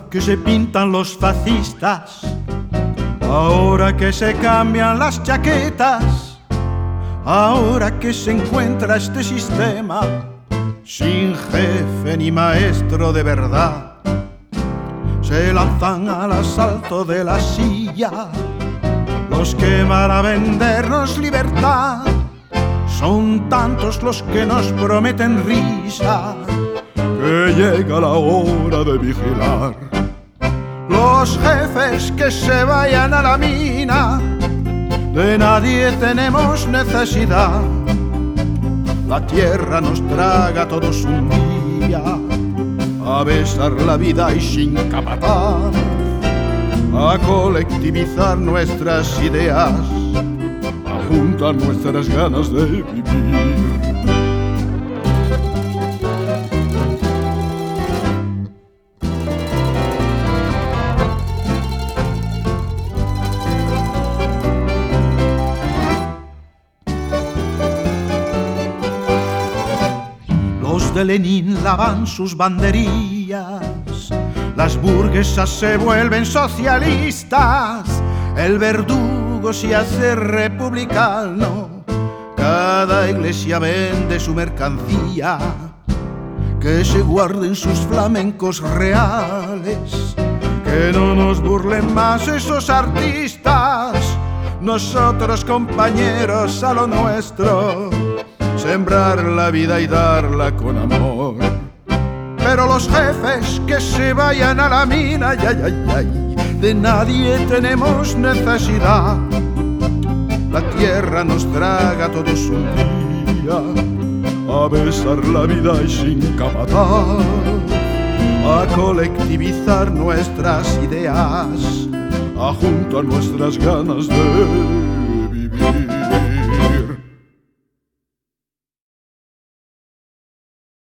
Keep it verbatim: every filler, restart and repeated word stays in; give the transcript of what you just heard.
que se pintan los fascistas, ahora que se cambian las chaquetas, ahora que se encuentra este sistema sin jefe ni maestro de verdad, se lanzan al asalto de la silla los que van a vendernos libertad. Son tantos los que nos prometen risa que llega la hora de vigilar. Los jefes que se vayan a la mina, de nadie tenemos necesidad. La tierra nos traga todos un día, a besar la vida y sin capataz, a colectivizar nuestras ideas, a juntar nuestras ganas de vivir. Los de Lenin lavan sus banderillas, las burguesas se vuelven socialistas, el verdugo se hace republicano, cada iglesia vende su mercancía. Que se guarden sus flamencos reales, que no nos burlen más esos artistas. Nosotros, compañeros, a lo nuestro, sembrar la vida y darla con amor. Pero los jefes que se vayan a la mina, ay, ay, ay, de nadie tenemos necesidad. La tierra nos traga todos un día, a besar la vida y sin capataz, a colectivizar nuestras ideas, a juntar nuestras ganas de